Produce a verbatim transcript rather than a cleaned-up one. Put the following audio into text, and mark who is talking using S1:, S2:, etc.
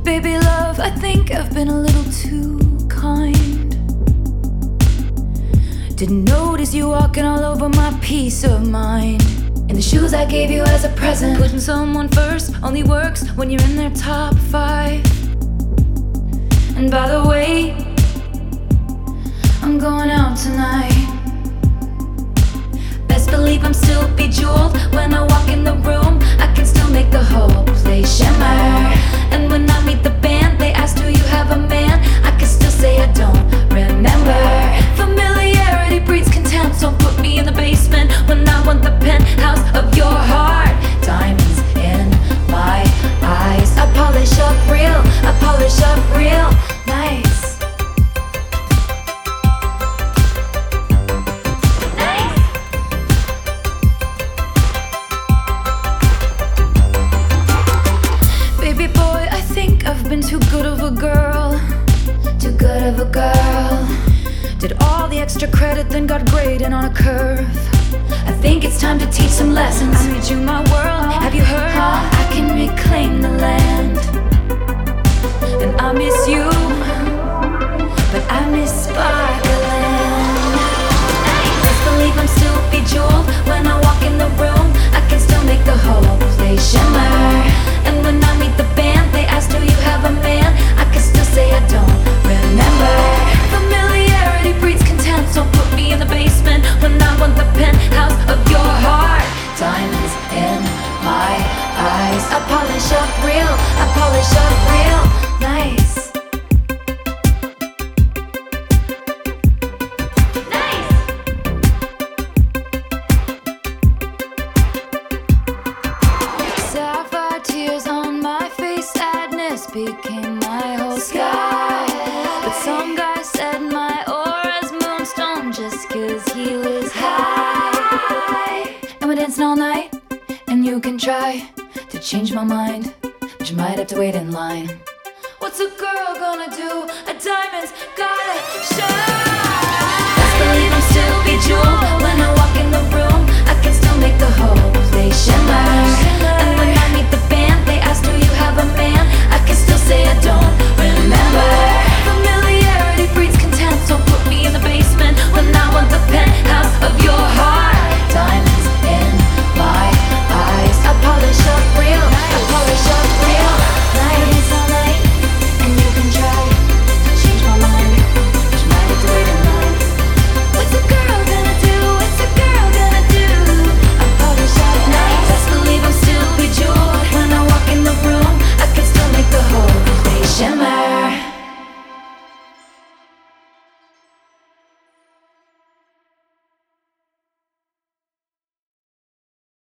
S1: Baby love, I think I've been a little too kind. Didn't notice you walking all over my peace of mind. And the shoes I gave you as a present. Putting someone first only works when you're in their top five. And by the way, I'm going out tonight. Best believe I'm still bejeweled. When I walk in the room, I can still make the whole place shimmer. And when I meet the band, they ask, do you have a man? I can still say I don't remember. Familiarity breeds contempt. Don't put me in the basement when I want the penthouse of your heart. Diamonds in my eyes. I polish up real, I polish up real nice. I've been too good of a girl, too good of a girl. Did all the extra credit, then got graded on a curve. I think it's time to teach some lessons. I made you my world, have you heard? I can reclaim the land. And I miss you, but I miss Sparkland. Best believe I'm still bejeweled. When I walk in the room, I can still make the whole place shimmer. And when I meet the band, they ask, do you have a man? I can still say I don't remember. Familiarity breeds contempt. Don't put me in the basement when I want the penthouse of your heart. Diamonds in my eyes. I polish up real, I polish up real nice. Tears on my face, sadness became my whole sky. But some guy said my aura's moonstone just cause he was high. And we're dancing all night, and you can try to change my mind, but you might have to wait in line. What's a girl gonna do? A diamond's gotta shine. Best believe I'm still bejeweled.